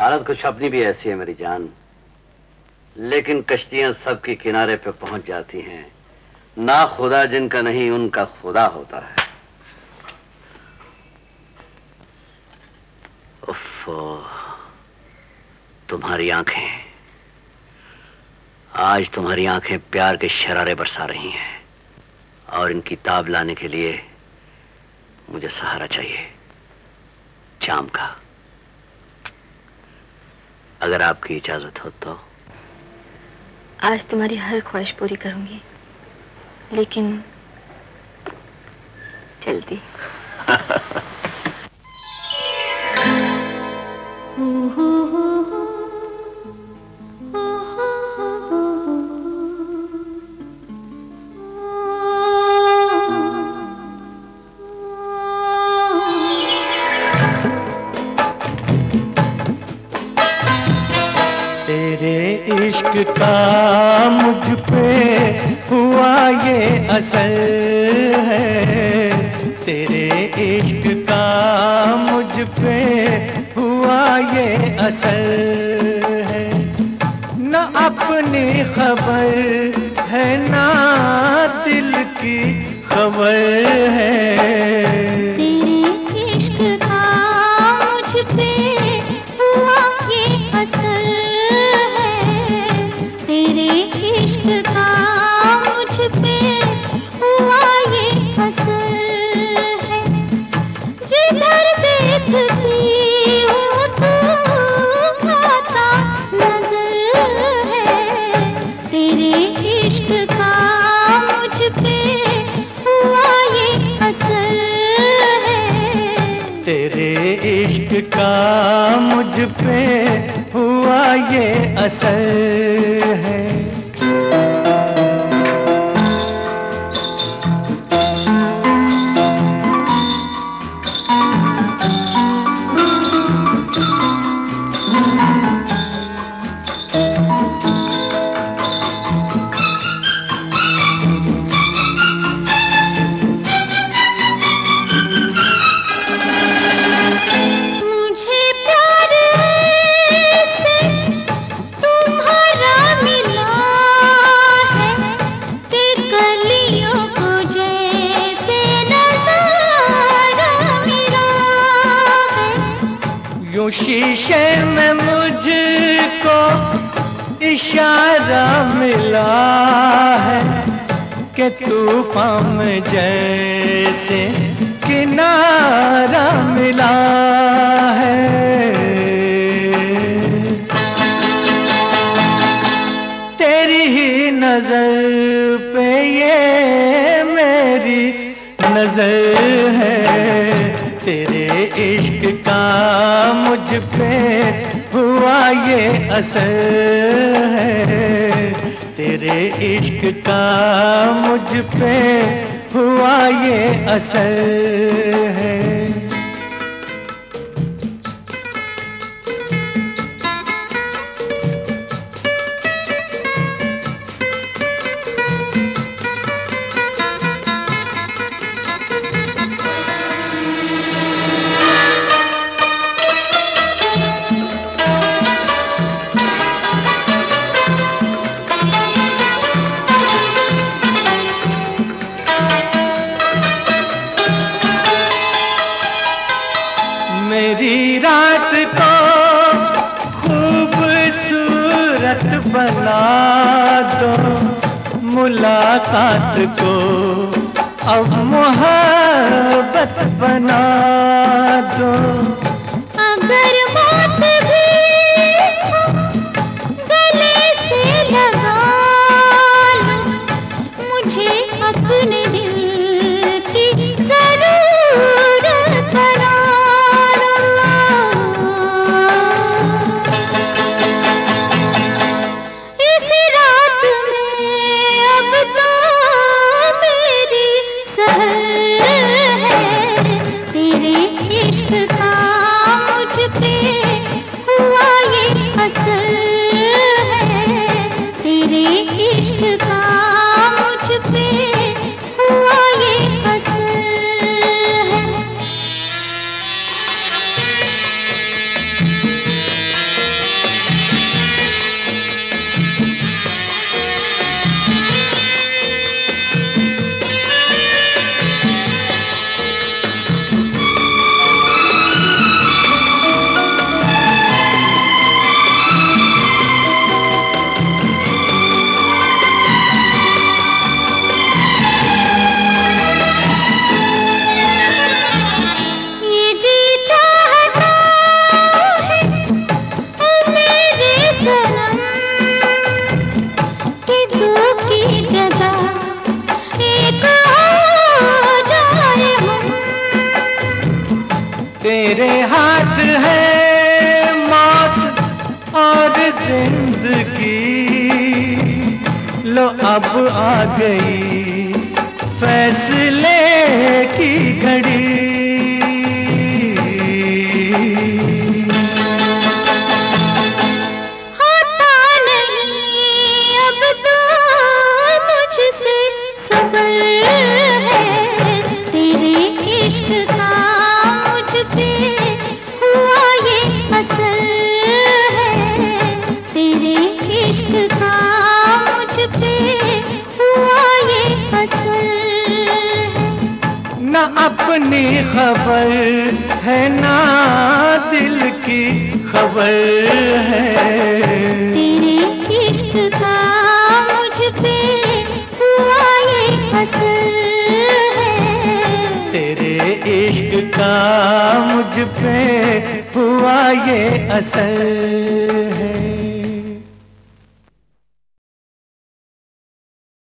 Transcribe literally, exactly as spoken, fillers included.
हालत कुछ अपनी भी ऐसी है मेरी जान, लेकिन कश्तियां सबके किनारे पे पहुंच जाती हैं। ना खुदा जिनका नहीं उनका खुदा होता है। उफ, तुम्हारी आंखें, आज तुम्हारी आंखें प्यार के शरारे बरसा रही हैं और इनकी ताब लाने के लिए मुझे सहारा चाहिए, जाम का। अगर आपकी इजाजत हो तो आज तुम्हारी हर ख्वाहिश पूरी करूंगी, लेकिन जल्दी। तेरे इश्क का मुझ पे हुआ ये असर है, तेरे इश्क का मुझ पे हुआ ये असर है। न अपनी खबर है ना दिल की खबर है, तेरे इश्क का मुझ पे हुआ ये असर है, तेरे इश्क का मुझ पे हुआ ये असर है। जिधर देखती हूँ तू आता नजर है, तेरे इश्क का मुझ पे हुआ ये असर है। तेरे इश्क का मुझ पे हुआ ये असर है। यूं शीशे में मुझको इशारा मिला है कि तूफान में जैसे किनारा मिला है। तेरी ही नजर पे ये मेरी नजर है, तेरे इश्क का मुझ पे हुआ ये असर है, तेरे इश्क का मुझ पे हुआ ये असर है। मेरी रात को खूबसूरत बना दो, मुलाकात को अब मोहब्बत बना दो। अगर मौत भी गले से लगा लो, मुझे अपने दिल की जरूरत बना इश्क का लो अब आ गई फैसले की घड़ी। होता नहीं अब तो मुझसे सबर है, तेरे इश्क का मुझ पे हुआ ये असर है, तेरे इश्क का मुझ पे हुआ ये असर है। ना अपनी खबर है ना दिल की खबर है, तेरे इश्क का मुझ पे हुआ ये असर है, तेरे इश्क का मुझ पे हुआ ये असर है।